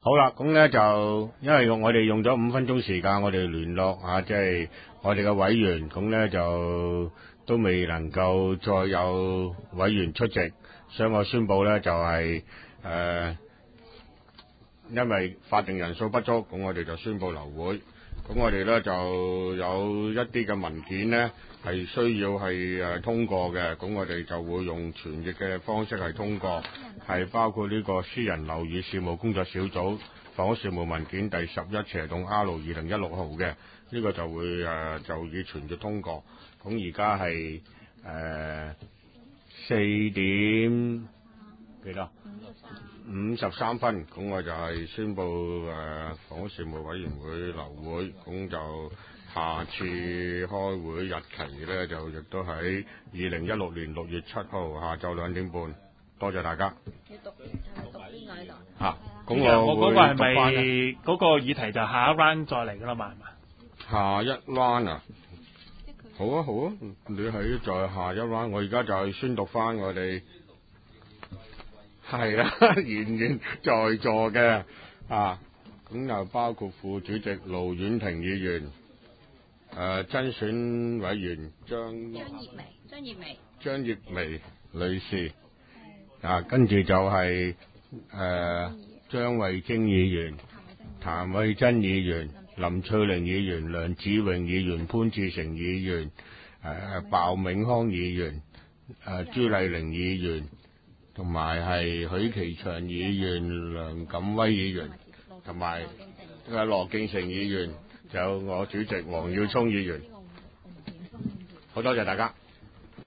好啦，咁咧就因為我哋用咗5分鐘時間，我哋聯絡啊，即係我哋嘅委員，咁咧就都未能夠再有委員出席，所以我宣布咧就係因為法定人數不足，咁我哋就宣布流會。咁我哋咧就有一啲嘅文件咧係需要係通過嘅，咁我哋就會用傳譯嘅方式係通過，係包括呢個私人樓宇事務工作小組房屋事務文件第11/R2016號嘅，呢個就會就以傳譯通過。咁而家係4點幾多？53分，咁我就係宣布房屋事務委員會流會，咁就下次開會日期咧就亦都喺2016年6月7號下晝2點半。多謝大家。 要讀邊個喺度？ 嚇， 咁我嗰個係咪嗰個議題就下一 round 再嚟㗎啦嘛？係嘛？ 下一 round 啊？好啊好啊，你喺在下一 round，我而家就係宣讀翻我哋。係啦，現在座嘅啊，咁又包括副主席盧婉婷議員，增選委員張葉薇女士，跟住就係張慧晶議員、譚慧珍議員、林翠玲議員、梁子穎議員、潘志成議員、鮑永康議員、朱麗玲議員。同埋係許其祥議員、梁錦威議員，同埋羅敬成議員，仲有我主席黃耀聰議員。好多謝大家。